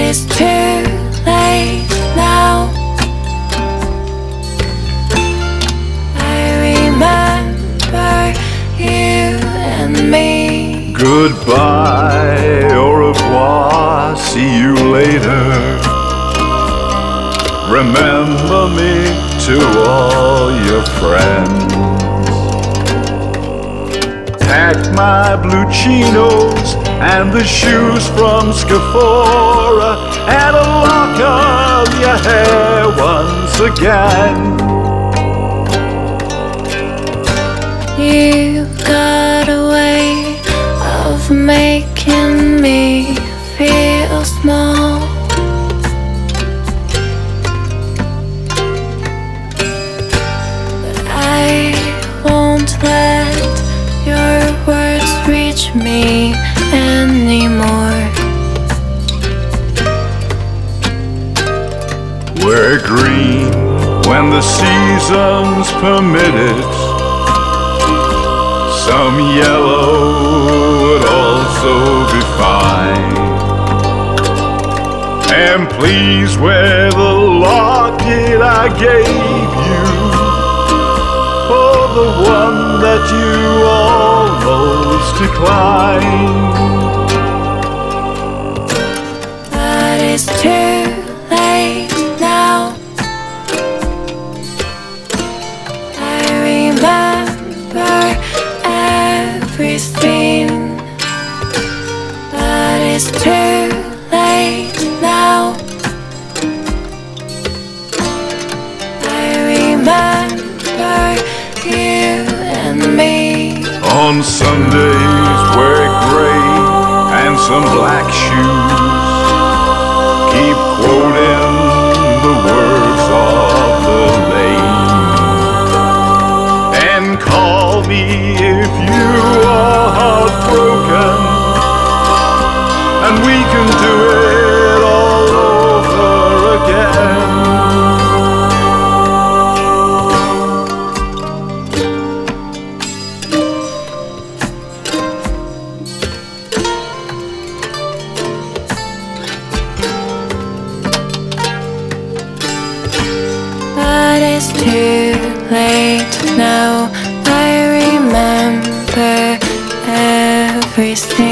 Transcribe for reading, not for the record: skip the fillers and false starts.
it's too late now. I remember you and me. Goodbye, au revoir, see you later. Remember me to all your friends. Pack my blue chinos and the shoes from Sephora, and a lock of your hair once again. You got a way of making me feel small. But I won't let your words reach me anymore. We're green when the seasons permit it. Some yellow would also be fine. And please wear the locket I gave you, or the one that you almost declined. But it's too late now. I remember everything. But it's too late now. I remember you and me. On Sundays wear gray and some black shoes. Keep quoting the words of the lane. And call me if you are heartbroken, and we can do it all over again. But it's too late now. I remember everything.